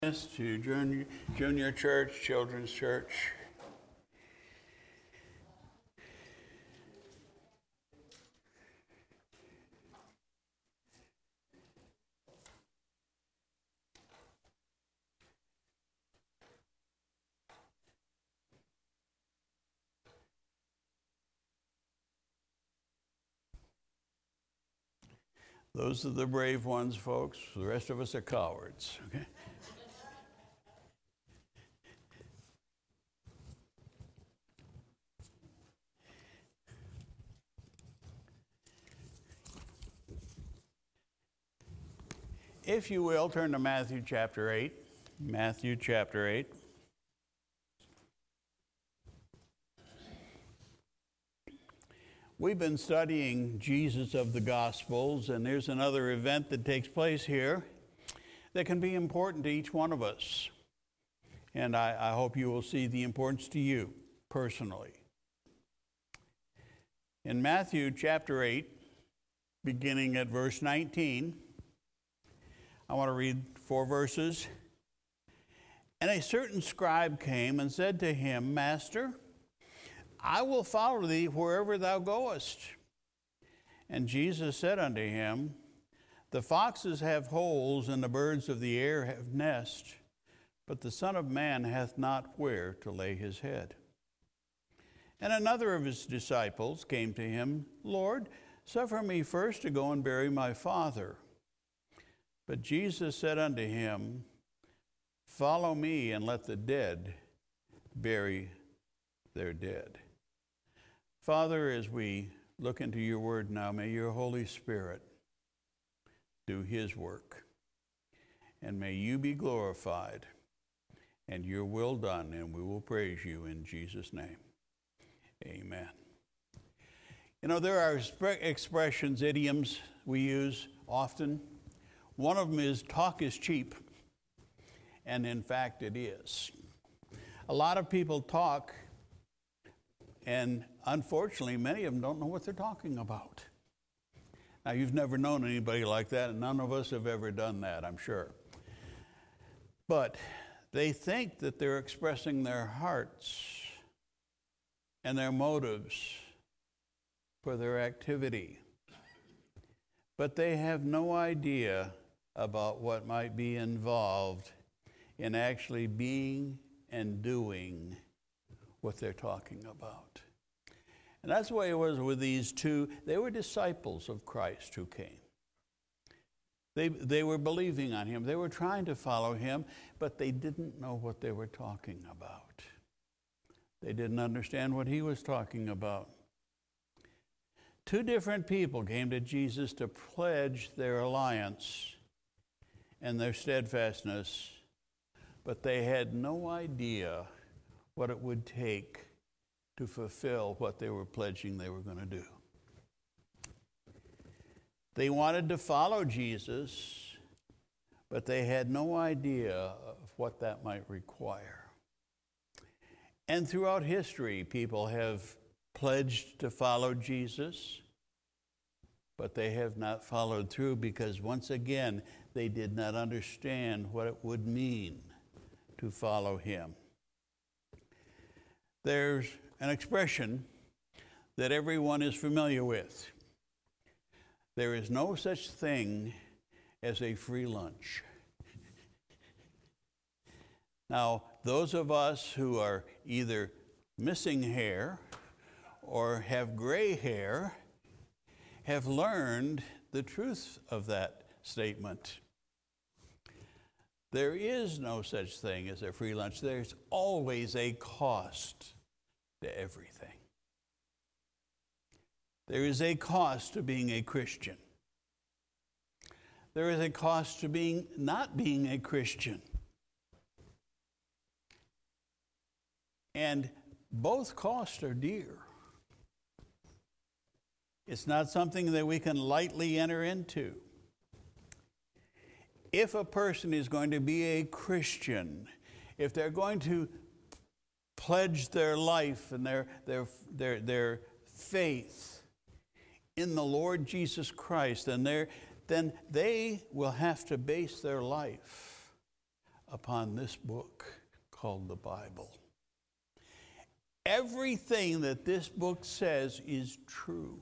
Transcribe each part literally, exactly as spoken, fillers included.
To junior, junior church, children's church. Those are the brave ones, folks. The rest of us are cowards, okay? If you will, turn to Matthew chapter eight. Matthew chapter eight. We've been studying Jesus of the Gospels, and there's another event that takes place here that can be important to each one of us. And I, I hope you will see the importance to you personally. In Matthew chapter eight, beginning at verse nineteen, I want to read four verses. And a certain scribe came and said to him, Master, I will follow thee wherever thou goest. And Jesus said unto him, The foxes have holes, and the birds of the air have nests, but the Son of Man hath not where to lay his head. And another of his disciples came to him, Lord, suffer me first to go and bury my father. But Jesus said unto him, Follow me, and let the dead bury their dead. Father, as we look into your word now, may your Holy Spirit do his work. And may you be glorified and your will done, and we will praise you in Jesus' name. Amen. You know, there are expressions, idioms we use often. One of them is talk is cheap, and in fact it is. A lot of people talk, and unfortunately many of them don't know what they're talking about. Now, you've never known anybody like that, and none of us have ever done that, I'm sure. But they think that they're expressing their hearts and their motives for their activity. But they have no idea about what might be involved in actually being and doing what they're talking about. And that's the way it was with these two. They were disciples of Christ who came. They, they were believing on him. They were trying to follow him, but they didn't know what they were talking about. They didn't understand what he was talking about. Two different people came to Jesus to pledge their alliance and their steadfastness, but they had no idea what it would take to fulfill what they were pledging they were going to do. They wanted to follow Jesus, but they had no idea of what that might require. And throughout history, people have pledged to follow Jesus, but they have not followed through because, once again, they did not understand what it would mean to follow him. There's an expression that everyone is familiar with. There is no such thing as a free lunch. Now, those of us who are either missing hair or have gray hair have learned the truth of that statement. There is no such thing as a free lunch. There's always a cost to everything. There is a cost to being a Christian. There is a cost to being not being a Christian. And both costs are dear. It's not something that we can lightly enter into. If a person is going to be a Christian, if they're going to pledge their life and their, their, their, their faith in the Lord Jesus Christ, then, then they will have to base their life upon this book called the Bible. Everything that this book says is true.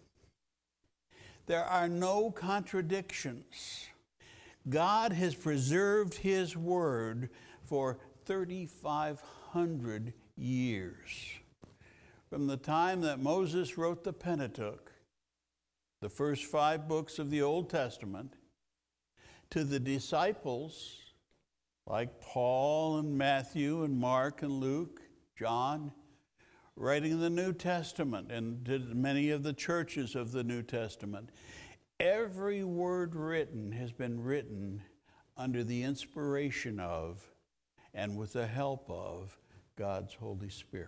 There are no contradictions. God has preserved his word for thirty-five hundred years. From the time that Moses wrote the Pentateuch, the first five books of the Old Testament, to the disciples like Paul and Matthew and Mark and Luke, John, writing the New Testament, and to many of the churches of the New Testament. Every word written has been written under the inspiration of and with the help of God's Holy Spirit.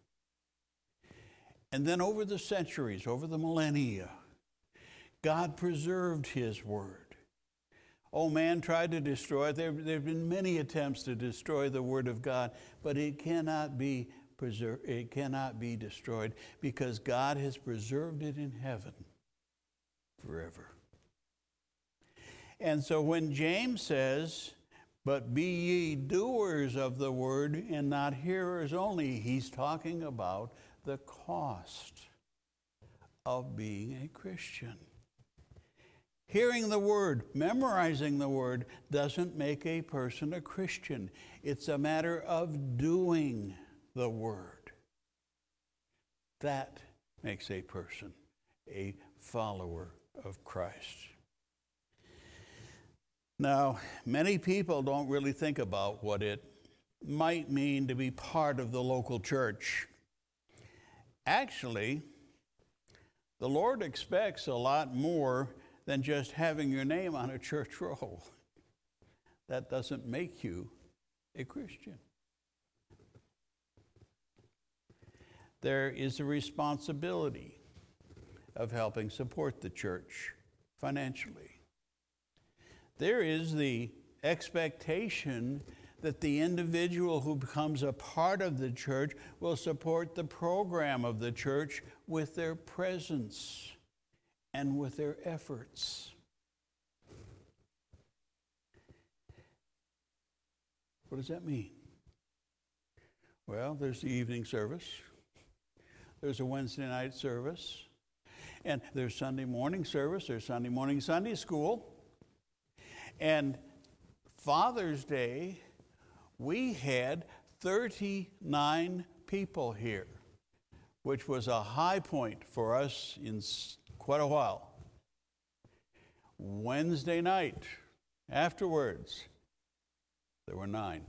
And then over the centuries, over the millennia, God preserved his word. Oh, man tried to destroy it. There, there have been many attempts to destroy the word of God, but it cannot be preserved. It cannot be destroyed because God has preserved it in heaven forever. And so when James says, "But be ye doers of the word and not hearers only," he's talking about the cost of being a Christian. Hearing the word, memorizing the word, doesn't make a person a Christian. It's a matter of doing the word. That makes a person a follower of Christ. Now, many people don't really think about what it might mean to be part of the local church. Actually, the Lord expects a lot more than just having your name on a church roll. That doesn't make you a Christian. There is a responsibility of helping support the church financially. There is the expectation that the individual who becomes a part of the church will support the program of the church with their presence and with their efforts. What does that mean? Well, there's the evening service. There's a Wednesday night service. And there's Sunday morning service. There's Sunday morning Sunday school. And Father's Day, we had thirty-nine people here, which was a high point for us in quite a while. Wednesday night, afterwards, there were nine.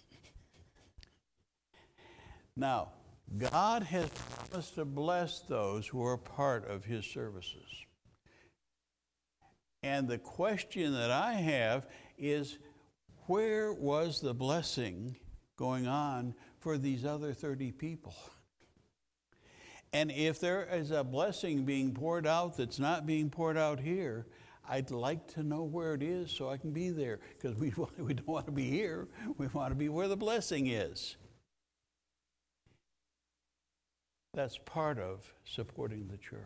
Now, God has promised to bless those who are part of his services. And the question that I have is, where was the blessing going on for these other thirty people? And if there is a blessing being poured out that's not being poured out here, I'd like to know where it is so I can be there, because we, we don't want to be here. We want to be where the blessing is. That's part of supporting the church.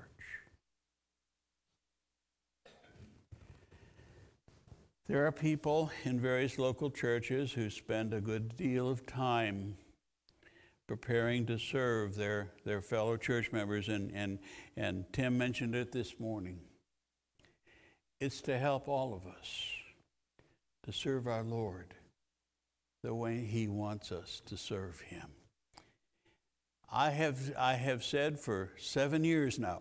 There are people in various local churches who spend a good deal of time preparing to serve their, their fellow church members, and, and, and Tim mentioned it this morning. It's to help all of us to serve our Lord the way he wants us to serve him. I have, I have said for seven years now,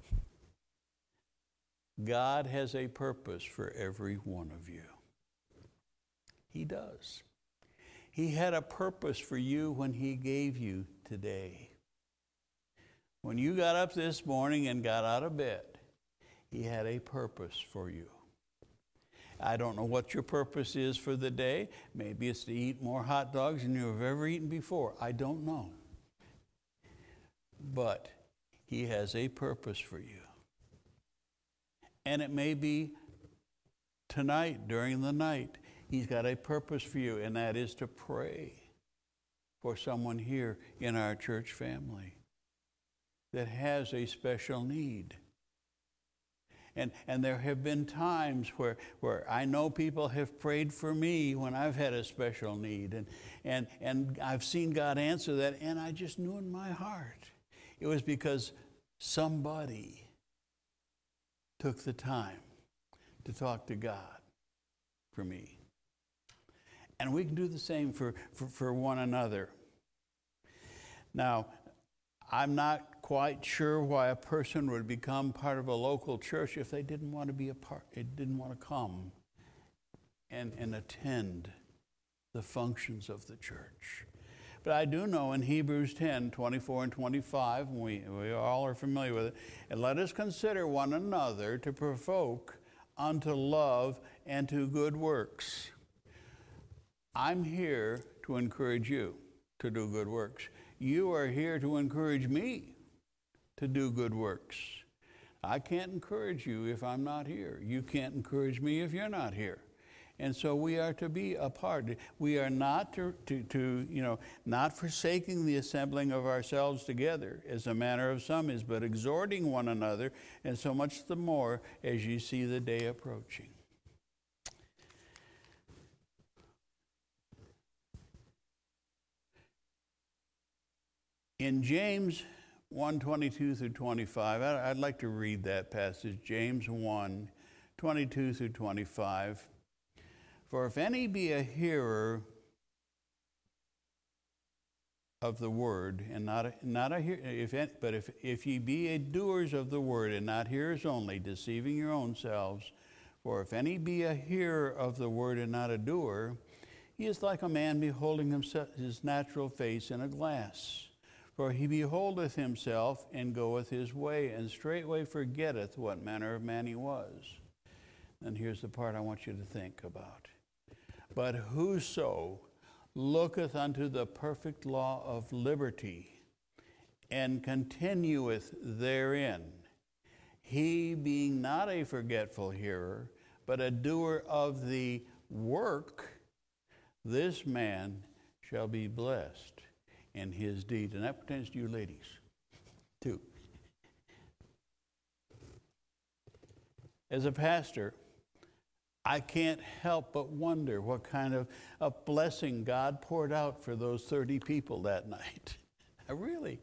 God has a purpose for every one of you. He does. He had a purpose for you when he gave you today. When you got up this morning and got out of bed, he had a purpose for you. I don't know what your purpose is for the day. Maybe it's to eat more hot dogs than you have ever eaten before. I don't know. But he has a purpose for you. And it may be tonight, during the night, he's got a purpose for you, and that is to pray for someone here in our church family that has a special need. And, and there have been times where, where I know people have prayed for me when I've had a special need. And, and, and I've seen God answer that, and I just knew in my heart it was because somebody took the time to talk to God for me. And we can do the same for, for, for one another. Now, I'm not quite sure why a person would become part of a local church if they didn't want to be a part, it didn't want to come and, and attend the functions of the church. But I do know in Hebrews ten, twenty-four and twenty-five, and we, we all are familiar with it, and let us consider one another to provoke unto love and to good works. I'm here to encourage you to do good works. You are here to encourage me to do good works. I can't encourage you if I'm not here. You can't encourage me if you're not here. And so we are to be a part. We are not to, to, to, you know, not forsaking the assembling of ourselves together, as the manner of some is, but exhorting one another, and so much the more as you see the day approaching. In James one, twenty-two through twenty-five, I'd like to read that passage, James one, twenty-two through twenty-five. For if any be a hearer of the word, and not a, not a hear, if but if if ye be a doers of the word, and not hearers only, deceiving your own selves, for if any be a hearer of the word and not a doer, he is like a man beholding himself, his natural face in a glass. For he beholdeth himself, and goeth his way, and straightway forgetteth what manner of man he was. And here's the part I want you to think about. But whoso looketh unto the perfect law of liberty, and continueth therein, he being not a forgetful hearer, but a doer of the work, this man shall be blessed in his deed. And that pertains to you ladies, too. As a pastor, I can't help but wonder what kind of a blessing God poured out for those thirty people that night. I really.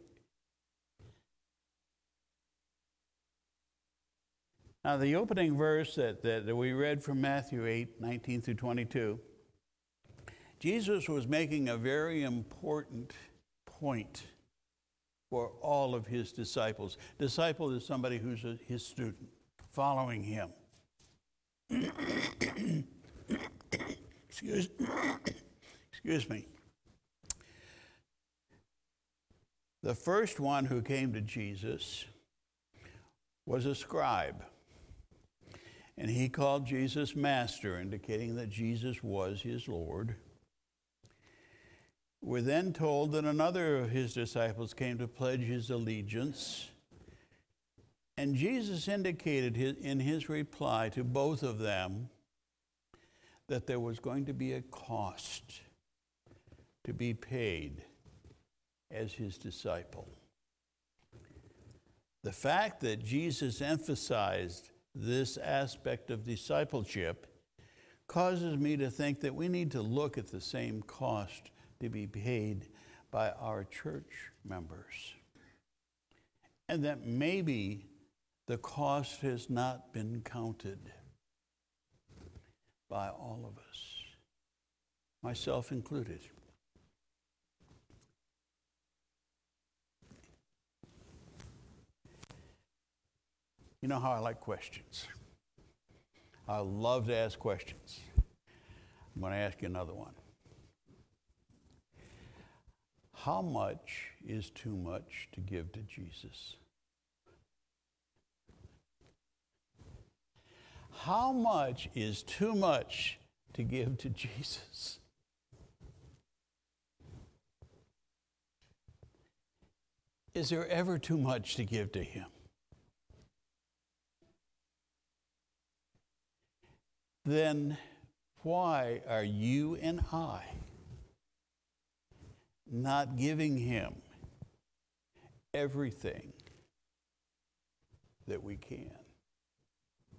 Now, the opening verse that, that we read from Matthew eight, nineteen through twenty-two, Jesus was making a very important point for all of his disciples. Disciple is somebody who's a, his student, following him. Excuse, excuse me. The first one who came to Jesus was a scribe. And he called Jesus Master, indicating that Jesus was his Lord. We're then told that another of his disciples came to pledge his allegiance. And Jesus indicated his, in his reply to both of them that there was going to be a cost to be paid as his disciple. The fact that Jesus emphasized this aspect of discipleship causes me to think that we need to look at the same cost to be paid by our church members. And that maybe the cost has not been counted by all of us, myself included. You know how I like questions. I love to ask questions. I'm going to ask you another one. How much is too much to give to Jesus? How much is too much to give to Jesus? Is there ever too much to give to him? Then why are you and I not giving him everything that we can?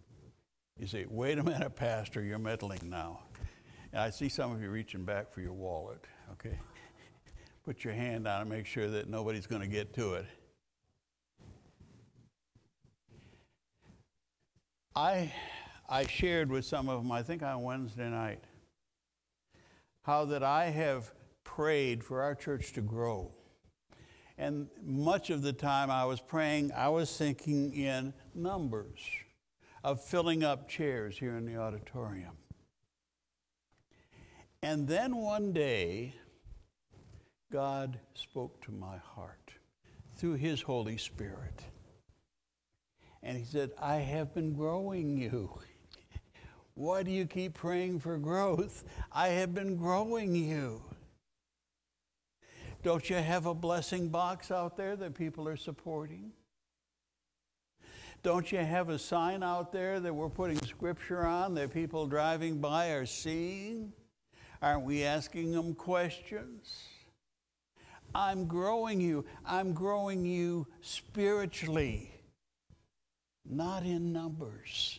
You say, wait a minute, Pastor, you're meddling now. And I see some of you reaching back for your wallet, okay? Put your hand on it, make sure that nobody's going to get to it. I, I shared with some of them, I think on Wednesday night, how that I have prayed for our church to grow. And much of the time I was praying, I was thinking in numbers of filling up chairs here in the auditorium. And then one day, God spoke to my heart through His Holy Spirit. And He said, I have been growing you. Why do you keep praying for growth? I have been growing you. Don't you have a blessing box out there that people are supporting? Don't you have a sign out there that we're putting scripture on that people driving by are seeing? Aren't we asking them questions? I'm growing you. I'm growing you spiritually, not in numbers.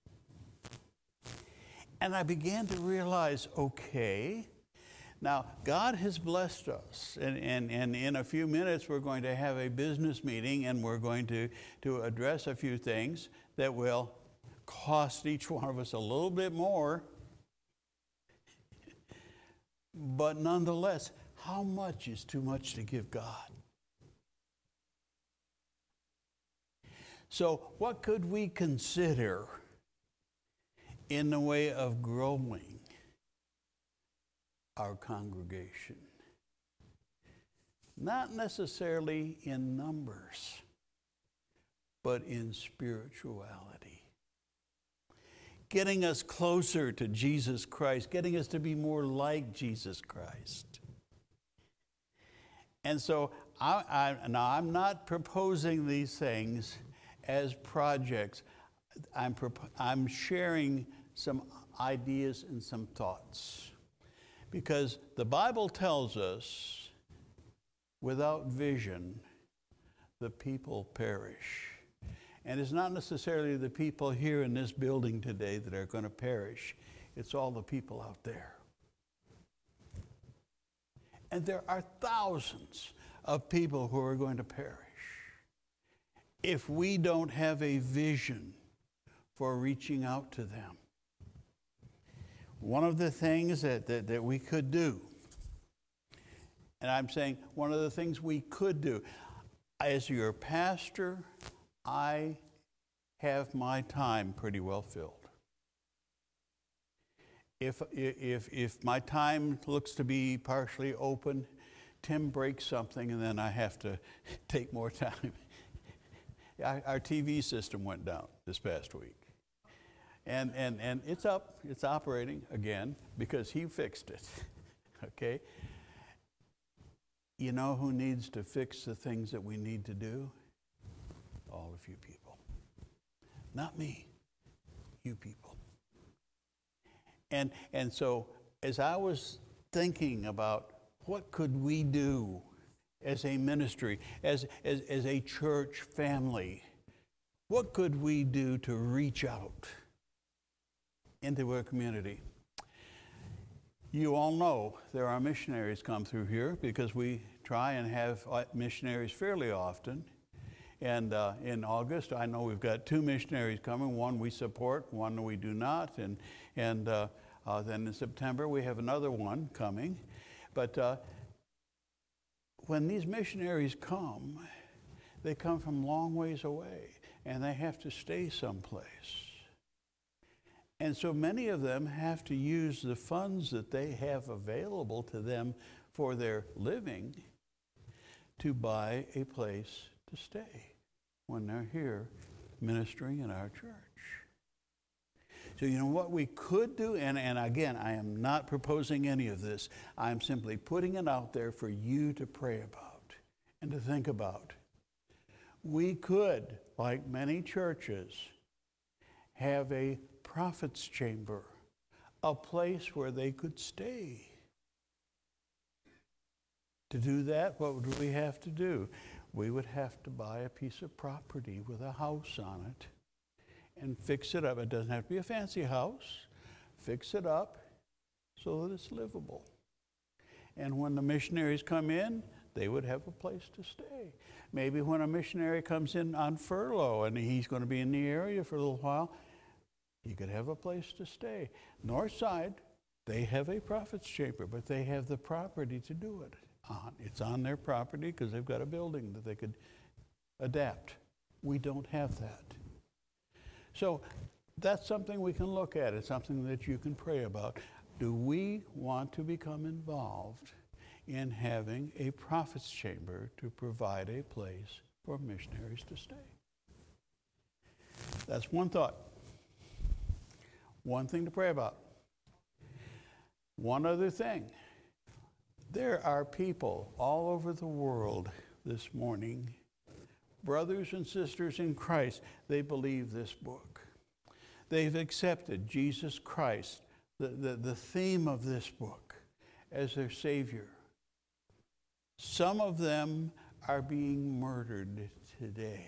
And I began to realize, okay, now God has blessed us. And, and, and in a few minutes, we're going to have a business meeting, and we're going to, to address a few things that will cost each one of us a little bit more. But nonetheless, how much is too much to give God? So what could we consider in the way of growing our congregation? Not necessarily in numbers, but in spirituality. Getting us closer to Jesus Christ, getting us to be more like Jesus Christ. And so, I, I, now I'm not proposing these things as projects. I'm, I'm sharing some ideas and some thoughts. Because the Bible tells us, without vision, the people perish. And it's not necessarily the people here in this building today that are going to perish. It's all the people out there. And there are thousands of people who are going to perish if we don't have a vision for reaching out to them. One of the things that, that, that we could do, and I'm saying one of the things we could do, as your pastor, I have my time pretty well filled. If, if, if my time looks to be partially open, Tim breaks something and then I have to take more time. Our T V system went down this past week. And, and, and it's up, it's operating again because he fixed it, okay? You know who needs to fix the things that we need to do? All of you people. Not me, you people. And, and so as I was thinking about what could we do as a ministry, as, as, as a church family, what could we do to reach out into our community? You all know there are missionaries come through here because we try and have missionaries fairly often. And uh, in August, I know we've got two missionaries coming. One we support, one we do not. And, and uh, uh, then in September, we have another one coming. But uh, when these missionaries come, they come from long ways away, and they have to stay someplace. And so many of them have to use the funds that they have available to them for their living to buy a place to stay when they're here ministering in our church. So you know what we could do, and, and again, I am not proposing any of this. I'm simply putting it out there for you to pray about and to think about. We could, like many churches, have a prophet's chamber, a place where they could stay. To do that, what would we have to do? We would have to buy a piece of property with a house on it and fix it up. It doesn't have to be a fancy house. Fix it up so that it's livable. And when the missionaries come in, they would have a place to stay. Maybe when a missionary comes in on furlough and he's going to be in the area for a little while, he could have a place to stay. North side, they have a prophet's chamber, but they have the property to do it on. It's on their property because they've got a building that they could adapt. We don't have that. So that's something we can look at. It's something that you can pray about. Do we want to become involved in having a prophet's chamber to provide a place for missionaries to stay? That's one thought. One thing to pray about. One other thing. There are people all over the world this morning, brothers and sisters in Christ, they believe this book. They've accepted Jesus Christ, the, the, the theme of this book, as their Savior. Some of them are being murdered today.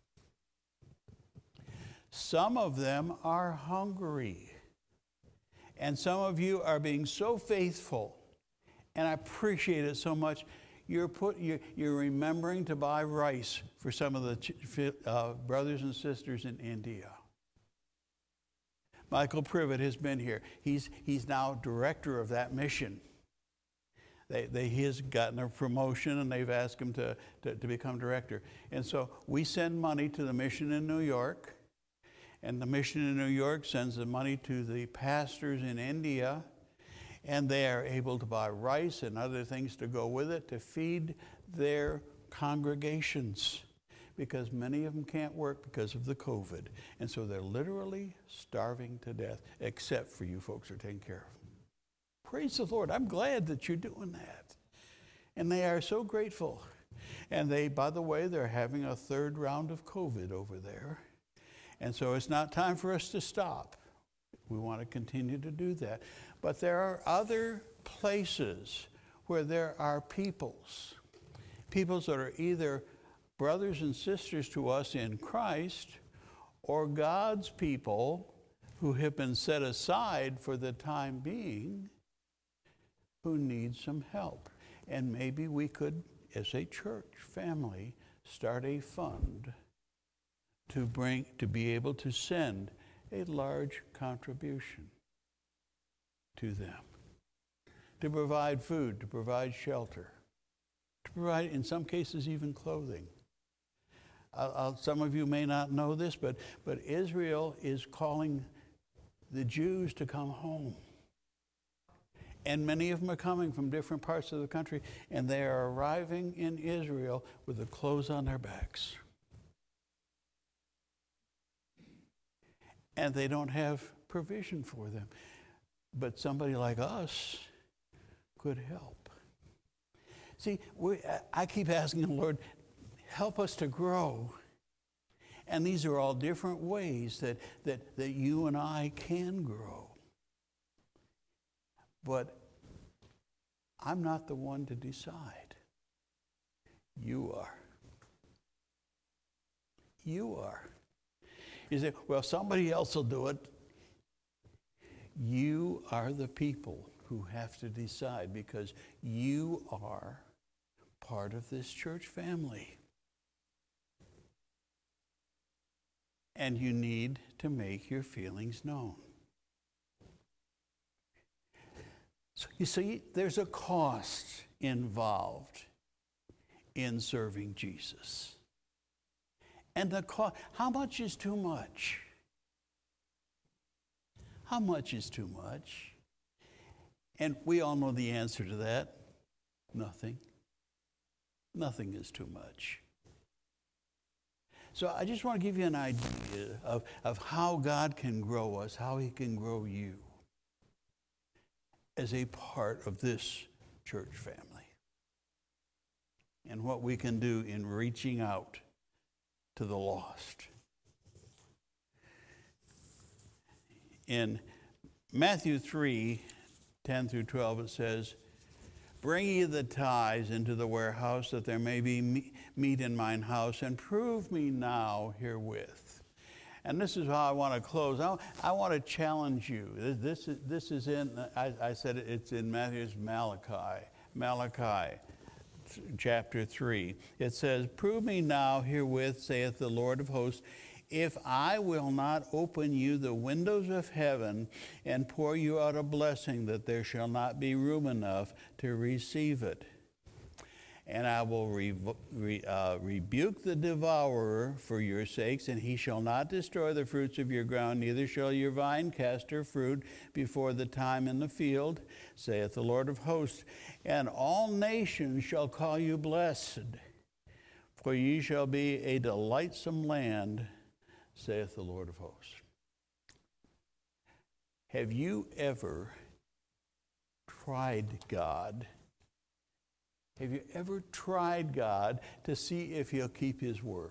Some of them are hungry. And some of you are being so faithful, and I appreciate it so much. You're, put, you're, you're remembering to buy rice for some of the uh, brothers and sisters in India. Michael Privet has been here. He's, he's now director of that mission. They, they, he has gotten a promotion, and they've asked him to, to, to become director. And so we send money to the mission in New York, and the mission in New York sends the money to the pastors in India, and they are able to buy rice and other things to go with it to feed their congregations, because many of them can't work because of the COVID. And so they're literally starving to death, except for you folks who are taking care of them. Praise the Lord. I'm glad that you're doing that. And they are so grateful. And they, by the way, they're having a third round of COVID over there. And so it's not time for us to stop. We want to continue to do that. But there are other places where there are peoples. Peoples that are either brothers and sisters to us in Christ, or God's people who have been set aside for the time being, who need some help. And maybe we could, as a church family, start a fund to bring, to be able to send a large contribution to them, to provide food, to provide shelter, to provide, in some cases, even clothing. I'll, I'll, some of you may not know this, but, but Israel is calling the Jews to come home. And many of them are coming from different parts of the country, and they are arriving in Israel with the clothes on their backs. And they don't have provision for them. But somebody like us could help. See, we, I keep asking the Lord, help us to grow. And these are all different ways that, that, that you and I can grow. But I'm not the one to decide. You are. You are. You say, well, somebody else will do it. You are the people who have to decide, because you are part of this church family. And you need to make your feelings known. So you see, there's a cost involved in serving Jesus. And the cost, how much is too much? How much is too much? And we all know the answer to that. Nothing. Nothing is too much. So I just want to give you an idea of, of how God can grow us, how he can grow you as a part of this church family. And what we can do in reaching out to the lost. In Matthew three, ten through twelve, it says, "Bring ye the tithes into the warehouse, that there may be meat in mine house, and prove me now herewith, And this is how I want to close. I, I want to challenge you. This is, this is in, I, I said it's in Matthew's Malachi. Malachi, chapter three. It says, "Prove me now herewith, saith the Lord of hosts, if I will not open you the windows of heaven and pour you out a blessing, that there shall not be room enough to receive it. And I will re, re, uh, rebuke the devourer for your sakes, and he shall not destroy the fruits of your ground, neither shall your vine cast her fruit before the time in the field, saith the Lord of hosts. And all nations shall call you blessed, for ye shall be a delightsome land, saith the Lord of hosts." Have you ever tried God? Have you ever tried God to see if he'll keep his word?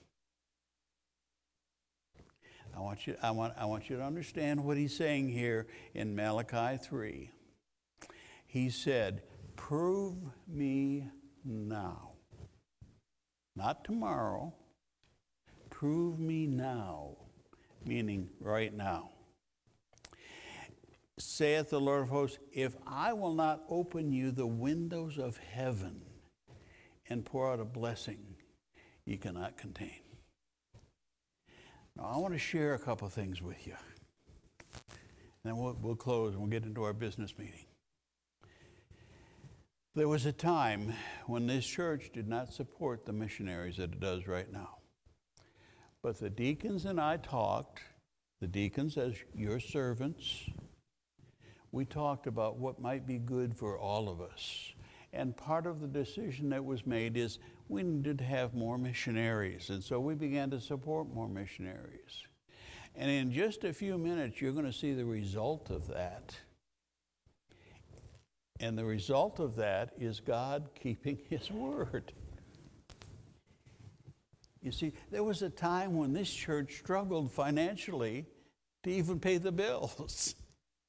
I want you, I want, I want you to understand what he's saying here in Malachi three. He said, "Prove me now." Not tomorrow. Prove me now, meaning right now. Saith the Lord of hosts, if I will not open you the windows of heaven and pour out a blessing you cannot contain. Now, I want to share a couple things with you. And then we'll, we'll close and we'll get into our business meeting. There was a time when this church did not support the missionaries that it does right now. But the deacons and I talked, the deacons as your servants, we talked about what might be good for all of us. And part of the decision that was made is we needed to have more missionaries. And so we began to support more missionaries. And in just a few minutes, you're going to see the result of that. And the result of that is God keeping his word. You see, there was a time when this church struggled financially to even pay the bills.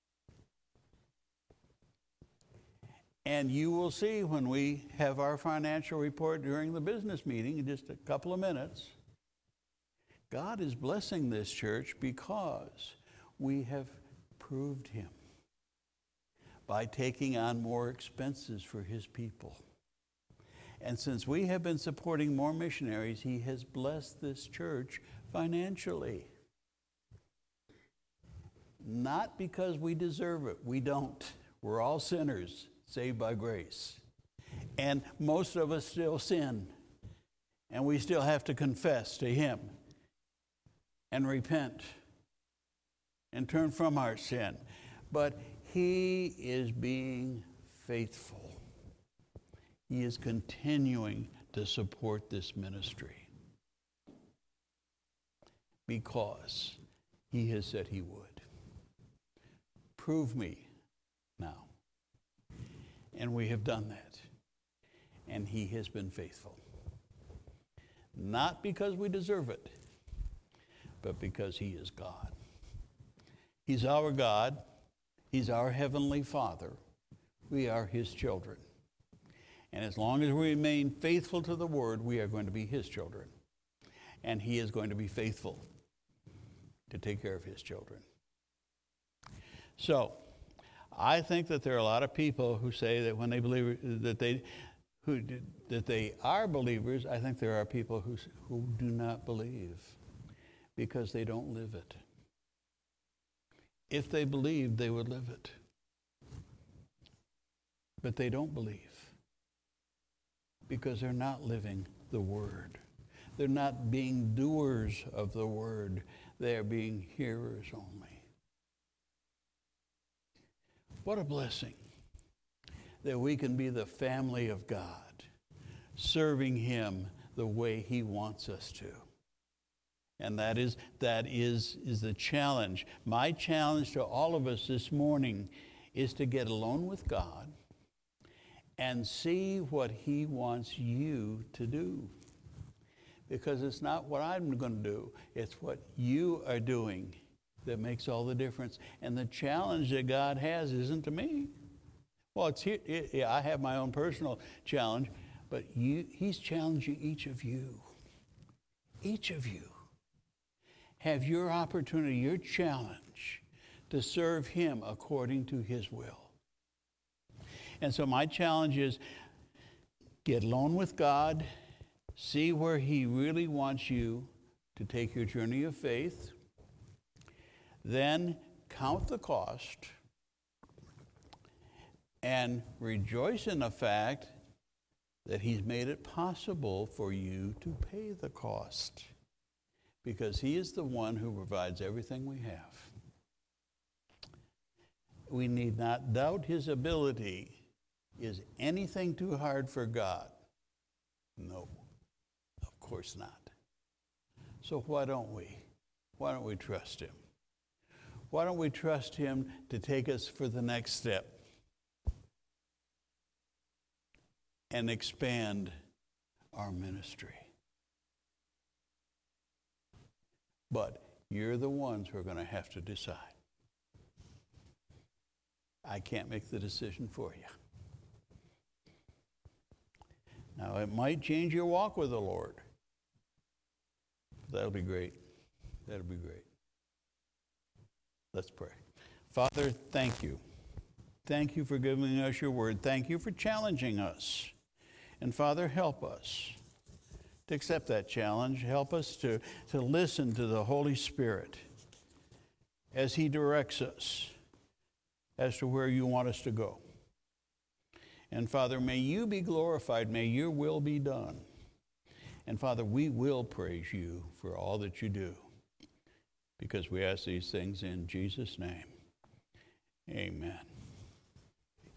And you will see when we have our financial report during the business meeting in just a couple of minutes, God is blessing this church because we have proved him by taking on more expenses for his people. And since we have been supporting more missionaries, he has blessed this church financially. Not because we deserve it. We don't. We're all sinners, saved by grace. And most of us still sin. And we still have to confess to him and repent and turn from our sin. But he is being faithful. He is continuing to support this ministry because he has said he would. Prove me now. And we have done that. And he has been faithful. Not because we deserve it, but because he is God. He's our God. He's our heavenly Father. We are his children. And as long as we remain faithful to the word, we are going to be his children. And he is going to be faithful to take care of his children. So, I think that there are a lot of people who say that when they believe that they who that they are believers. I think there are people who who do not believe because they don't live it. If they believed, they would live it. But they don't believe because they're not living the word. They're not being doers of the word. They are being hearers only. What a blessing that we can be the family of God, serving him the way he wants us to. And that is that is, is the challenge. My challenge to all of us this morning is to get alone with God and see what he wants you to do. Because it's not what I'm going to do. It's what you are doing that makes all the difference. And the challenge that God has isn't to me. Well, it's here, it, yeah, I have my own personal challenge, but you, he's challenging each of you. Each of you. have your opportunity, your challenge to serve him according to his will. And so my challenge is get alone with God, see where he really wants you to take your journey of faith, then count the cost and rejoice in the fact that he's made it possible for you to pay the cost, because he is the one who provides everything we have. We need not doubt his ability. Is anything too hard for God? No, of course not. So why don't we? Why don't we trust him? Why don't we trust him to take us for the next step and expand our ministry? But you're the ones who are going to have to decide. I can't make the decision for you. Now, it might change your walk with the Lord. That'll be great. That'll be great. Let's pray. Father, thank you. Thank you for giving us your word. Thank you for challenging us. And Father, help us to accept that challenge. Help us to, to listen to the Holy Spirit as he directs us as to where you want us to go. And Father, may you be glorified. May your will be done. And Father, we will praise you for all that you do, because we ask these things in Jesus' name. Amen.